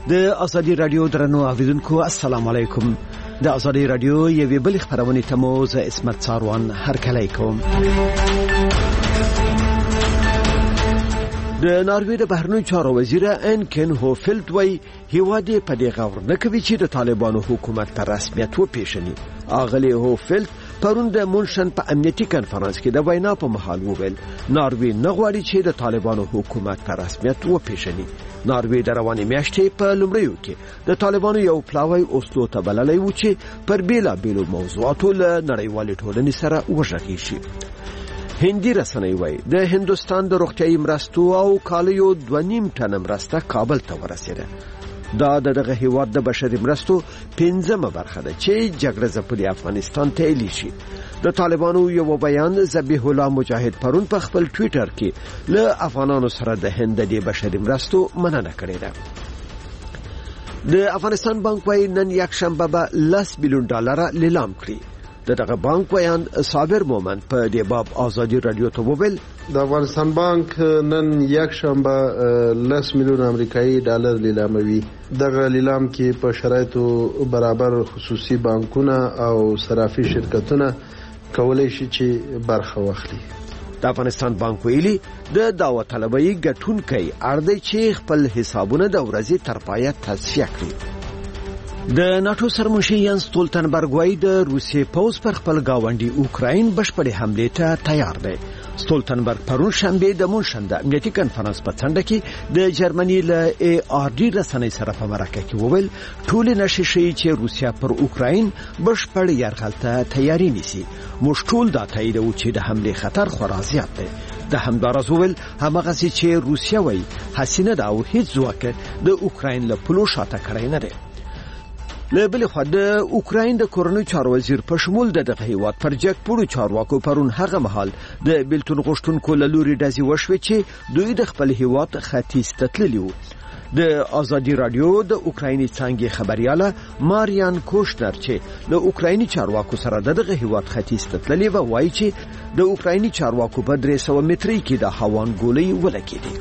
د ازادي رادیو درنو اوریدونکو السلام علیکم. د ازادي رادیو یوې بل خبرونه ته مو زه اسمت ساروان هرکلی کوم. د ناروې د بهرنیو چارو وزیر انکن هوفلد وایي هیواد په دې غور نه کوي چې د طالبانو حکومت ته رسمیت وپیژني. اغلی هوفلد پرون د مونشن په امنیتي کنفرانس کې د وینا په مهال وویل ناروې نه غواړي چې د طالبانو حکومت ته رسمیت وپیژني. ناروې د روانې میاشتې په لومړیو کې د طالبانو یو پلاوی اوسلو ته بللی و چې پر بیلابیلو موضوعاتو له نړیوالې ټولنې سره وغږیږي شي. هندي رسنۍ وایي د هندوستان د روغتیايي مرستو او کالیو 2.5 ټن مرسته کابل ته ورسېده. دا دغه هیواد د بشري مرستو 5مه برخه ده چې جګړه ځپلي افغانستان ته ایلی شي. د طالبانو یو بیان ذبیح الله مجاهد پرون په خپل ټویټر کې له افغانانو سره د هند د بشري مرستو مننه کړې ده. د افغانستان بانک وایي نن یک شنبه به $10 بیلیون لیلام کړي. دغه بانک بیان صابر مومن په دې باب ازادي رادیو ته وویل د افغانستان بانک نن یک شنبه $10 میلیون امریکایي ډالر لیلاموي. دغه لیلام کې په شرایطو برابر خصوصي بانکونه او صرافي شرکتونه کولای شي چې برخه واخلي. د افغانستان بانک ویلي د دعوت طلبي ګټونکي اړ چې خپل حسابونه د ورځې تر پایه تصفیه کړي. د ناتو سرمنشي ینس ستولتنبرګ وایي د روسیې پوځ پر خپل گاونډي اوکراین بشپړې حملې ته تیار دی. ستولتنبرګ پرون شنبه د مونشن د امنیتي کنفرانس په څنډه کې د جرمني له ARD رسنۍ سره په مرکه کې وویل ټول نشي شي چې روسیا پر اوکراین بشپړ یرغل ته تیاری نیسي. موږ ټول دا تاییدو چې د حمله خطر خورا زیات دی. د همدارز وویل همغه چې روسیا وایي حسینه دا او هیڅ ځواک د اوکراین له پلو شاته کړی نه دی. له بل خوا د اوکراین د کورنۍ چارو وزیر په شمول دغه هیواد پر جګ پوړو چارواکو پرون هغه مهال د بیلتون غوښتونکو له لوري داسې وشوي چې دوی د خپل هیواد ختیځ ته تللي وو. د ازادي رادیو د اوکرایني څنګه خبرياله ماریان کوشنر چې له اوکرایني چارواکو سره دغه هیواد ختیځ ته تللي و وایي چې د اوکرایني چارواکو په 300 متري کې د هاوان ګولۍ ولګېدې.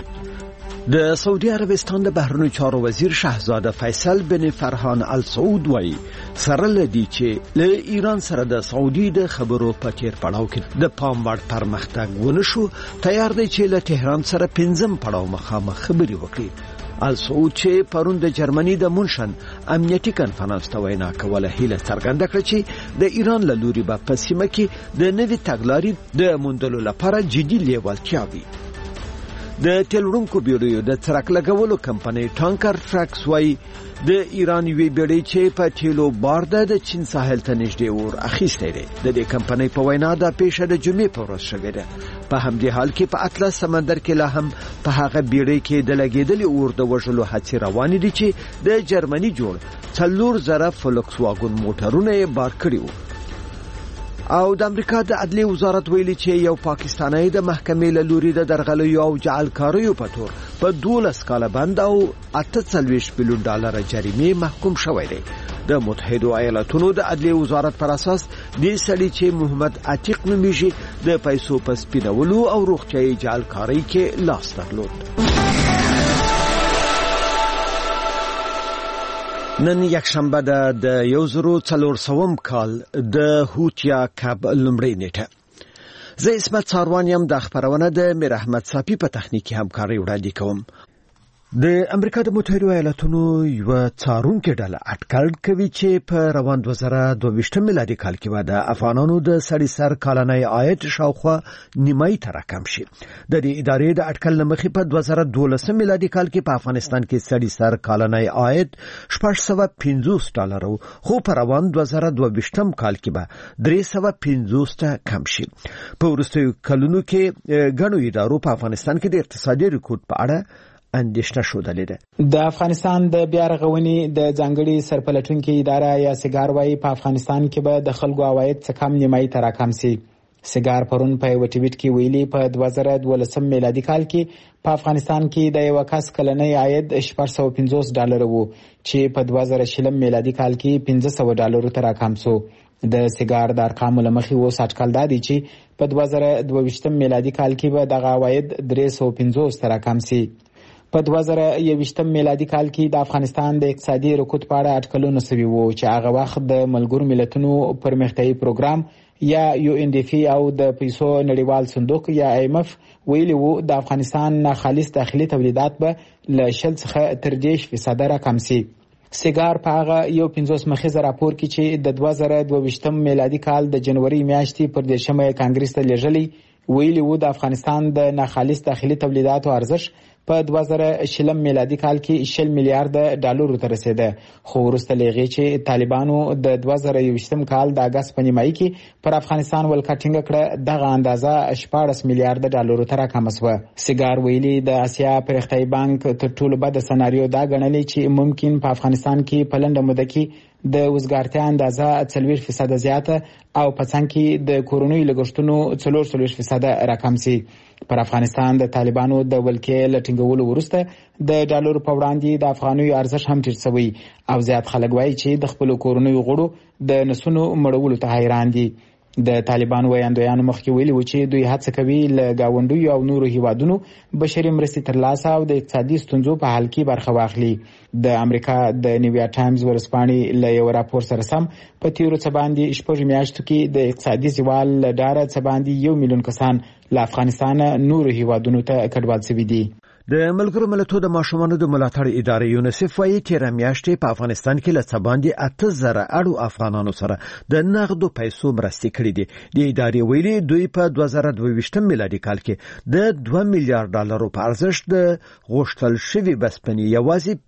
د سعودي عربستان د بهرنیو چارو وزیر شاهزاده فیصل بن فرحان ال سعود وایي سره لدی چې له ایران سره د سعودي د خبرو په تیر پړاو کې د پام وړ پرمختګ ونه شو تیار دی چې له تهران سره 5م پړاو مخامخ خبري وکړي. ال سعود چې پرون د جرمني د مونشن امنیتي کنفرانس ته وینا کوله هیله څرګنده کړه چې د ایران له لوري په سیمه کې د نوي تګلارې د موندلو لپاره جدي لیوالتیا وي. د تلورونکو بیړیو د ترک لګولو کمپنۍ ټانکر ټرکس وایي د ایران یوې بیړۍ چې په تیلو بار ده د چین ساحل ته نږدې ور اخیستی دی. د دې کمپنۍ په وینا دا پیښه د جمعې په ورځ شوې ده. په همدې حال کې په اطلس سمندر کې لا هم په هغه بیړۍ کې د لګېدلې اور د وژلو هڅې روانې دي چې د جرمني جوړ 4000 فولکس واګن موټرونه یې بار کړي وو. او د امریکا د عدلیې وزارت ویلي چې یو پاکستانی د محکمې له لوري د درغلیو او جعلکاریو په تور په 12 کاله بند او $48 بیلیون جریمه محکوم شوی دی. د متحده ایالاتونو د عدلیې وزارت پر اساس د سړي چې محمد عتیق نومیږي د پیسو په سپینولو او روغتیايي جعلکاری کې لاس درلود. نن یک شنبه د 1400 کال د هوتیا کب لومړی نیټه. زه اسمت ساروان یم. د خبرونه د میر احمد صافی په تخنیکی همکاري وړاندې کوم. د امریکا د متحده ایالاتونو یو څارونکو ډله اټکل کوي چې په روان 2022 میلادي کال کې به د افغانانو د سړي سر کلنی عاید شاوخوا نیمایي ته راکم شي. د دې ادارې د اټکل مخې په 2012 میلادي کال کې په افغانستان کې سړي سر کلنی عاید $650 خو په روان 2022 کال کې به $350 ته کم شي. په وروستیو کلونو کې غنو ادارو په افغانستان کې د اقتصادي ریکورډ په اړه اندېښنه شودلې ده. د افغانستان د بیا رغونې د ځانګړي سرپلټونکو اداره یا سیګار وايي په افغانستان کې به د خلکو عواید څخه کم نیمایي ته راکم شي. سیګار پرون په یو ټویټ کې ویلي په 2012 میلادي کال کې په افغانستان کې د یو کس کلنی عاید $650 وو چې په 2020 میلادي کال کې $500 ته راکم شو. د سیګار د ارقامو لمخې اوس اټکل دادی چې په 2022 میلادي کال کې به دغه عواید $350 ته راکم شي. په 2021 میلادي کال کې د افغانستان د اقتصادي رکود په اړه اټکلونه شوي وو چې هغه وخت د ملګرو ملتونو پرمختیايي پروګرام یا UNDP او د پیسو نړیوال صندوق یا IMF ویلي وو د افغانستان خالص داخلي تولیدات به له 0 څخه تر 10% راکم شي. سیګار په هغه یو 50 مخیزه راپور کې چې د 2022 میلادي کال د جنوري میاشتې پر 10 کانګرس ته لیږلی ویلي وو د افغانستان د ناخالص داخلي تولیداتو ارزښت په 2020 میلادي کال کې 10 میلیارډ ډالرو ته رسیده، خو وروسته له هغې چې طالبانو د 2021 کال د اګست په نیمایي کې پر افغانستان ولکه ټینګه کړه، دغه اندازه 14 میلیارډ ډالرو ته راکمه شوه. سیګار ویلي د اسیا پرمختیايي بانک تر ټولو بده سناریو دا ګڼلې چې ممکن په افغانستان کې په لنډه موده کې د وزګارتیا اندازه 40% زیاته او په څنګ کې د کورونیو لګښتونو 40% راکم شي. پر افغانستان د طالبانو د ولکې له ټینګولو وروسته د ډالرو په وړاندې د افغانیو ارزښت هم ټیټ شوی او زیات خلک وایي چې د خپلو کورنیو غړو د نسونو مړولو ته حیران دي. د طالبانو ویاندویانو مخکې ویلي و چې دوی هڅه کوي له ګاونډیو او نورو هیوادونو بشري مرستې ترلاسه او د اقتصادي ستونزو په حل کې برخه واخلي. د امریکا د نیویارک ټایمز ورځپاڼې له یو راپور سره سم په تیرو څه باندې 6 میاشتو کې د اقتصادي زوال له ډاره څه باندې 1 میلیون کسان له افغانستان نورو هیوادونو ته کډوال شوي دي. د ملګرو ملتونو د ماشومانو د ملاتړ ادارې یونیسف وايي تیر میاشتې په افغانستان کې له څه باندې 8000 اړو افغانانو سره د نغدو پیسو مرستې کړې دي. د ادارې ویلي دوی په 2022 میلادي کال کې د 2 میلیارډ ډالرو په ارزښت د غوښتل شوي بسپنې یوازې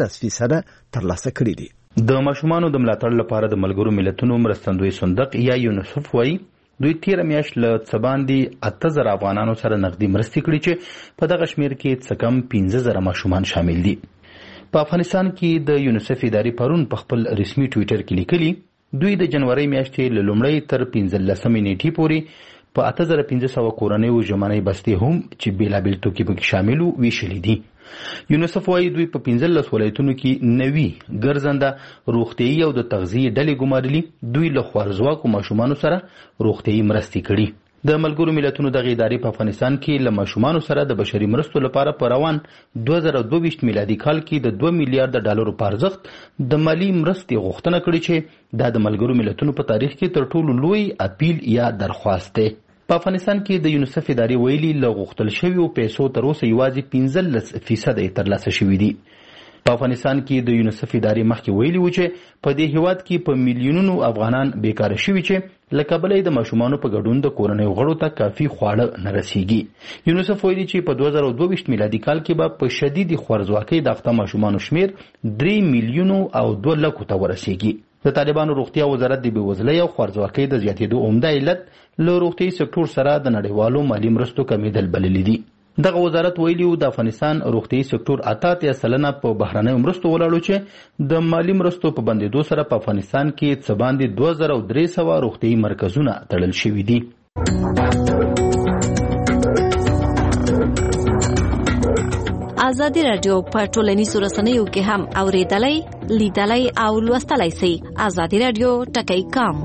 15% ترلاسه کړې دي. د ماشومانو د ملاتړ لپاره د ملګرو ملتونو مرستندوی صندوق یا یونیسف وايي دوی تیر میاشت له څه باندې 8000 افغانانو سره نغدي مرستې کړې چې په دغه شمیر کې څه کم 15000 ماشومان شامل دي. په افغانستان کې د یونیسف ادارې پرون په خپل رسمي ټویټر کې لیکلي دوی د جنوري میاشتې له لومړۍ تر 15 نیټې پورې په 8500 کورنیو ژمنۍ بستې هم چې بیلابیل توکي پکې شامل وو ویشلي دي. یونیسف وايي دوی په 15 ولایتونو کې نوي ګرځنده روغتيایي او د تغذیې ډلې ګمارلي. دوی له خوارزواکو ماشومانو سره روغتيایي مرستې کړي. د ملګرو ملتونو د ادارې په افغانستان کې له ماشومانو سره د بشري مرستو لپاره په روان 2022 میلادي کال کې د 2 میلیارډ ډالرو په ارزښت د مالی مرستې غوښتنه کړې چې دا د ملګرو ملتونو په تاریخ کې تر ټولو لوی اپیل یا درخواست دی. په افغانستان کې د یونیسف ادارې ویلي له غوښتل شویو پیسو تر اوسه یوازې 15% ترلاسه شوي دي. په افغانستان کې د یونیسف ادارې مخکې ویلي و چې په دې هیواد کې په میلیونونو افغانان بیکاره شوي چې له کبله د ماشومانو په ګډون د کورنیو غړو ته کافي خواړه نه رسیږي. یونیسف ویلي چې په 2022 میلادي کال کې به په شدید خوارزواکۍ د اخته ماشومانو شمیر 3 میلیونو او 2 لکو ته ورسیږي. د طالبانو روغتیا وزارت د بېوزلۍ او خوارزواکۍ د زیاتېدو عمده علت له روغتیایي سکتور سره د نړیوالو مالي مرستو کمیدل بللي دي. دغه وزارت ویلي و د افغانستان روغتیایي سکتور 88% په بهرنیو مرستو ولاړو چې د مالي مرستو په بندېدو سره په افغانستان کې څه باندې 2300 روغتیایي مرکزونه تړل شوي دي. ازادي رادیو په ټولنیزو رسنیو کې هم اوریدلای، لیدلای او لوستلای شئ. ازادي رادیو ټکی کام.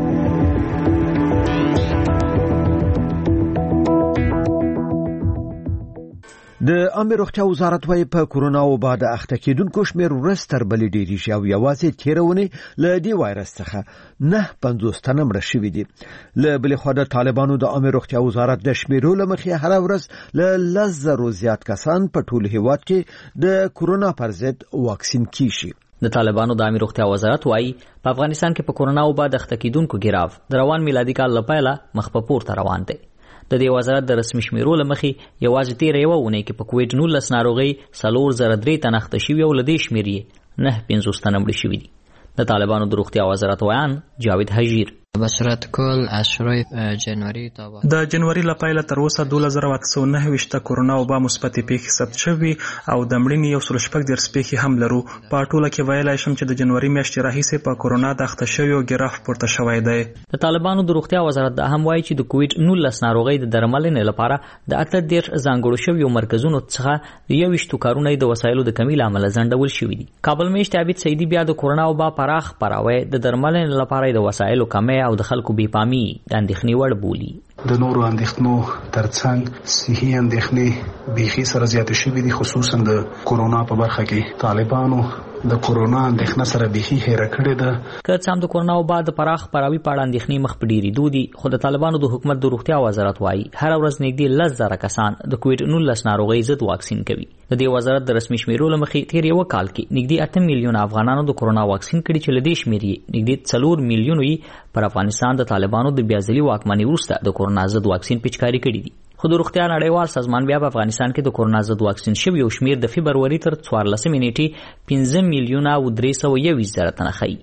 د عامه روغتیا وزارت وايي په کورونا وبا د اخته کېدونکو شمېر ورځ تر بلې ډېرېږي او یوازې تېره اونۍ له دې وایرس څخه 950 تنه مړه شوي دي. له بلې خوا د طالبانو د عامه روغتیا وزارت د شمیرو له مخې هره ورځ له 10,000 زیات کسان په ټول هیواد کې د کورونا پر ضد واکسین کیږي. د طالبانو د عامه روغتیا وزارت وايي په افغانستان کې په کورونا وبا د اخته کېدونکو ګراف د روان میلادي کال لپاره مخ په پورته روان دی. د دې وزارت د رسمي شمیرو له مخې یوازې تیره یوه اونۍ کې په کوویډ-19 ناروغۍ 403 تنه اخته شوي او له دې شمېر یې 950 تنه مړه شوي دي. د طالبانو د روغتیا وزارت ویان جاوید حجیر به صورت کل از شروع جنوری تا د جنوري له پیله تر اوسه 2829 کورونا وبا مثبتې پیښې ثبت شوي او د مړینې 114 پیښې هم لرو. په ټوله کې ویلای شم چې د جنوري میاشتې راهیسې په کورونا د اخته شویو ګراف پورته شوی دی. د طالبانو د روغتیا وزارت دا هم وایي چې د کوویډ-19 ناروغۍ د درملنې لپاره د 18 ځانګړو شویو مرکزونو څخه 21 کارونه د وسایلو د کمی له امله ځنډول شوي دي. کابل میشت عابد سیدي بیا د کورونا وبا پراخ پراوی د درملنې لپاره د وسایلو کمی بې او د خلکو بې پامي د اندېښنې وړ بولي. د نورو اندېښنو ترڅنګ صحي اندېښنې بیخي سره زیاتې شوې دي، خصوصا د کورونا په برخه کې طالبانو د کورونا اندېښنه سره بیخي هېره کړې ده. که څه هم د کورونا وبا د پراخ خپراوي په اړه اندېښنې مخ په ډېرېدو دي، خو د طالبانو د حکومت د روغتیا وزارت وایي هره ورځ نږدې 10,000 کسان د کووډ-19 ناروغۍ ضد واکسین کوي. د دې وزارت د رسمي شمیرو له مخې تیر یو کال کې نږدې 8 میلیون افغانانو د کورونا واکسین کړي چې له دې شمېرې نږدې 4 میلیون یې پر افغانستان د طالبانو د بیا ځلي واکمنۍ وروسته د کورونا ضد واکسین پیچکاري کړي دي. خو د روغتیا نړیوال سازمان بیا په افغانستان کې د کورونا ضد واکسین شویو شمیر د فبروري تر 14 نیټې 15 میلیونه او 321 زره تنه ښیي.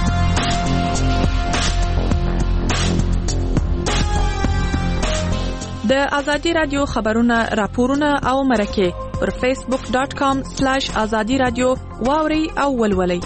د ازادي رادیو خبرونه، راپورونه او مرکې پر facebook.com/azadi radio واوري او ولولئ.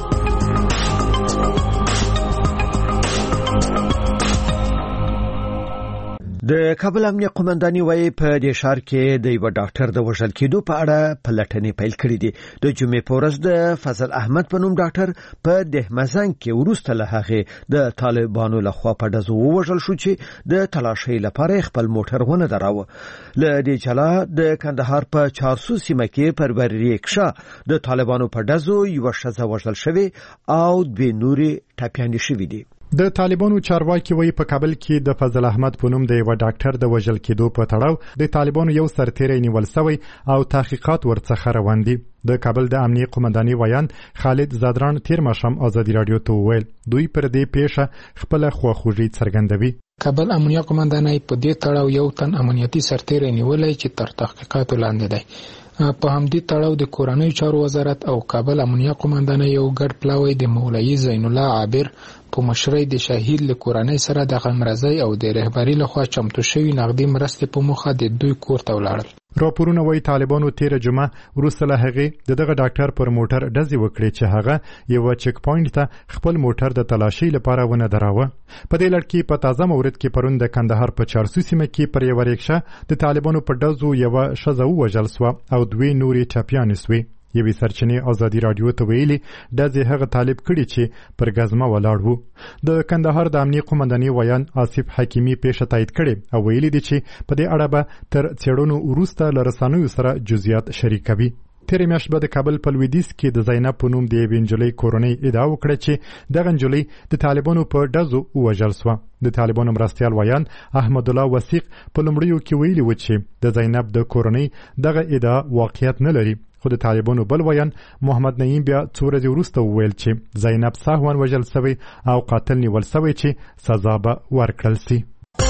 د کابل امنیه قومنداني وایي په دې ښار کې د یو ډاکټر د وژل کېدو په اړه پلټنې پیل کړې دي. د جمعې په ورځ د فضل احمد په نوم ډاکټر په دهمزنګ کې وروسته له هغې د طالبانو لخوا په ډزو ووژل شو چې د تلاشۍ لپاره خپل موټر ونه دراوه. له دې جلا د کندهار په 400 سیمه کې پر بریکشا د طالبانو په ډزو یو ښځه وژل شوې او دوه نورې ټپیانې شوې دي. د طالبانو چارواکي وایي په کابل کې د فضل احمد په نوم د یو ډاکټر د وژل کېدو په تړاو د طالبانو یو سرتیری نیول شوی او تحقیقات ورڅخه روان دي. د کابل د امنیه قومنداني ویان خالد زادران تیر ماښام ازادي رادیو ته وویل دوی پر دې پیښه خپل خواخوږي څرګندوي. کابل امنیه قومنداني په دې تړاو یو تن امنیتي سرتیری نیولای چې تر تحقیقاتو لاندې دی. په همدې تړاو د کورنۍ چارو وزارت او کابل امنیه قومنداني یو ګډ پلاوی د مولوي زین الله عابر په مشرۍ د شهید له کورنۍ سره د غمرزۍ او د رهبری لخوا چمتو شوی نقدي مرستې په مخه د دوی کور ته ولاړل. راپورونه وایي طالبانو تیر جمعه وروسته له هغې دغه ډاکټر پر موټر ډزې وکړې چې هغه یو چک پوینټ ته خپل موټر د تلاشۍ لپاره ونه دراوه. په دې لړ کې په تازه مورد کې پرون د کندهار په 400 سیمه کې پر یو ریکشا د طالبانو په ډزو یو ښځه ووژل شوه او دوه نورې ټپیانې شوې. یوې سرچینې ازادي رادیو ته ویلي ډزې هغه طالب کړي چې پر ګزمه ولاړ وو. د کندهار د امنیه قومنداني ویان آصف حکیمي پیښه تایید کړې او ویلي دي چې په دې اړه به تر څېړنو وروسته له رسنیو سره جزئیات شریکوي. تېرې میاشت به د کابل په لویدیځ کې د زینب په نوم د یوې نجلۍ کورنۍ ادعا وکړه چې دغه نجلۍ د طالبانو په ډزو ووژل شوه. د طالبانو مرستیال ویان احمد الله وثیق په لومړیو کې ویلي و چې د زینب د کورنۍ دغه ادعا واقعیت نه لري. خو د طالبانو بل ویان محمد نعیم بیا څو ورځې وروسته وویل چې زینب سهوا وژل شوی او قاتل نیول شوی چې سزا به ورکړل شي.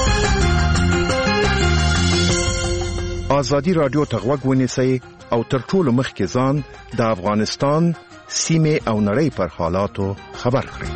ازادي رادیو ته غوږ ونیسئ او تر ټولو مخکې ځان د افغانستان سیمې او نړۍ پر حالاتو خبر کړئ.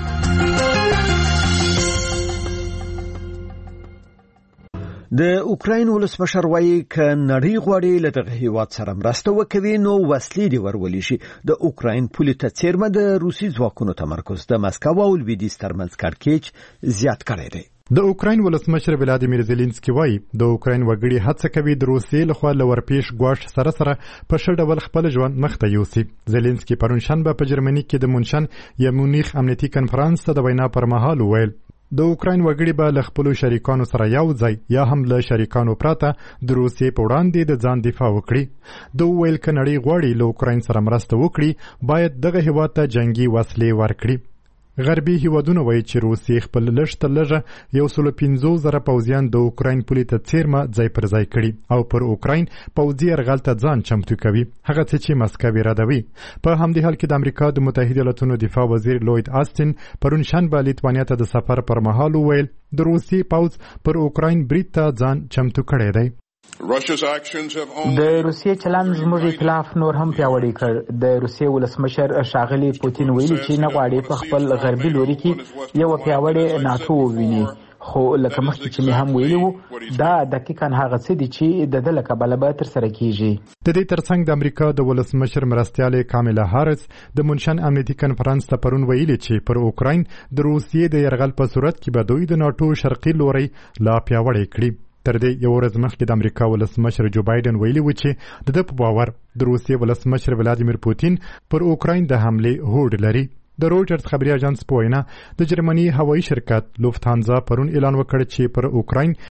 د اوکراین ولسمشر وایي ک نړۍ غواړي له دغه هیواد سره مرسته وکوي نو وسلې دی ورولې شي. د اوکراین پولیس ته څیرمه د روسي ځواکونو تمرکز د مسکو او لویدیځ ترمنځ کړکېچ زیات کړی دی. د اوکراین ولسمشر ولادیمیر زيلنسکي وایي د اوکراین وګړي هڅه کوي د روسیې لخوا لورپېښ ګواښ سره په ښه ډول خپل ژوند مخ ته یوسي. زيلنسکي پرون شنبه په جرمني کې د مونشن یا مونیخ امنیتي کنفرانس ته د وینا پر مهال وویل د اوکراین وګړي به له خپل شریکانو سره یو ځای یا هم له شریکانو پراته د روسیې په وړاندې د ځان دفاع وکړي. د ویل ک نړۍ غواړي له اوکراین سره مرسته وکړي باید دغه هیواد ته جنگي وسلې ورکړي. غربي هیوادونه وایي چې روسیې خپل لږ تر لږه 150,000 پوځیان د اوکراین پولې ته څیرمه ځای پر ځای کړي او پر اوکراین پوځي یرغل ته ځان چمتو کوي، هغه څه چې مسکو ردوي. په همدې حال کې د امریکا د متحده ایالاتونو دفاع وزیر لوید آستین پرون شنبه لیتوانیا ته د سفر پر مهال وویل د روسیې پوځ پر اوکراین برید ته ځان چمتو کړی دی. د روسیې چلند زموږ ائتلاف نور هم پیاوړی کړ. د روسیې ولسمشر ښاغلي پوتین ویلي چې نه غواړي په خپل غربي لوري کې یو پیاوړی ناتو وویني. خو لکه مخکې چې مې هم ویلي وو دا دقیقاً هغه څه دي چې د ده له کبله به ترسره کیږي. د دې ترڅنګ د امریکا د ولسمشر مرستیالې کاملا هاریس د مونشن امنیتي کنفرانس ته پرون ویلي چې پر اوکراین د روسیې د یرغل په صورت کې به دوی د ناتو شرقي لوري لا پیاوړی کړي. تر دې یو ورځ مخکې د امریکا ولسمشر جو بایدن ویلي و چې د ده په باور د روسیې ولسمشر ولادیمیر پوتین پر اوکراین د حملې هوډ لري. د رويټرز خبري اژانس په وینا د جرمني هوایي شرکت لوفتانزا پرون اعلان وکړ چې پر اوکراین